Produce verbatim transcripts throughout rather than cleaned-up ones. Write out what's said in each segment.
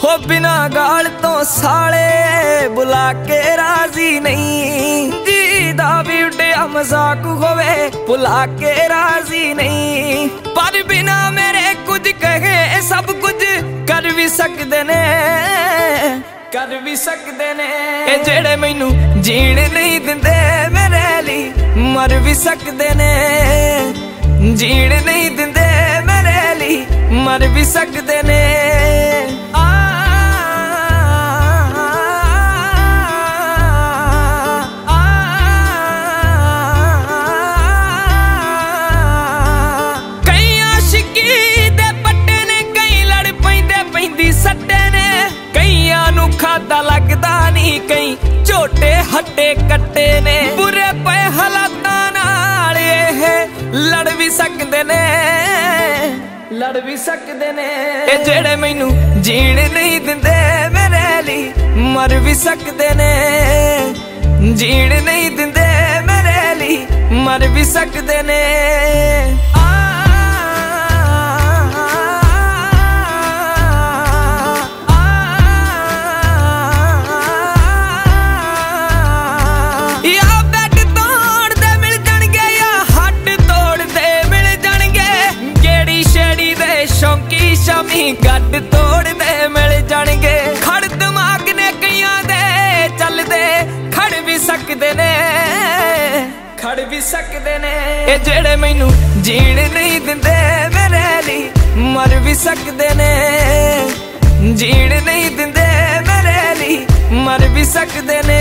हो बिना गाल तो साले बुला के राजी नहीं। जी दा भी उड्डिया मजाक होवे बुला के राजी नहीं। पर बिना मेरे कुछ कहे सब कुछ कर भी सकदे ने, कर भी सकदे ने। ए जेड़े मैनू जीण नहीं दिंदे मेरे ली मर भी सकदे ने। जीण नहीं दिंदे मेरे ली मर भी सकदे ने। खादा लगदा नहीं कई झोटे हट्टे कट्टे ने। बुरे पे हालातां नाल ये लड़ भी सकदे ने, लड़ भी सकदे ने। ए जेड़े मैनू जीण नहीं दिंदे मेरे ली मर भी सकदे ने। जीण नहीं दिंदे मेरे ली मर भी सकदे ने। शामी गड्ड तोड़ दे मिल जाणगे। खड़ दिमाग ने कईयां दे चलदे खड़ भी सकदे ने, खड़ भी सकदे ने। ए जेड़े मैनू जीण नहीं दिंदे मेरे ली मर भी सकदे ने। जीण नहीं दिंदे मेरे ली मर भी सकदे ने।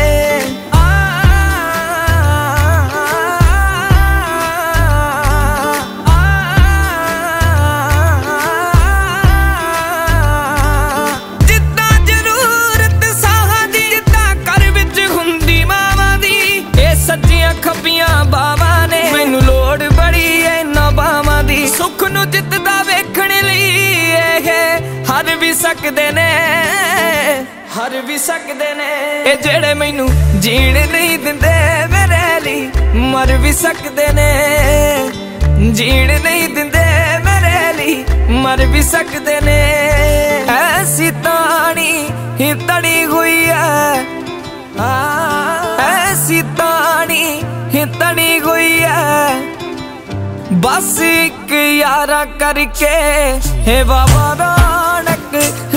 खब्बियां बावां ने मैनू लोड़ बड़ी है इन्हां बावां दी। सुख नू जितदा वेखण लई हर भी सकदे ने, हर भी सकदे ने। ए जेड़े मैनू जीण नहीं दिंदे मेरे ली मर भी सकदे ने। जीण नहीं दिंदे मेरे ली मर भी सकदे ने। ऐसी तानी ही तड़ी हुई है, ऐसी तानी ही तड़ी हुई है। बस एक यारा करके हे बाबा नानक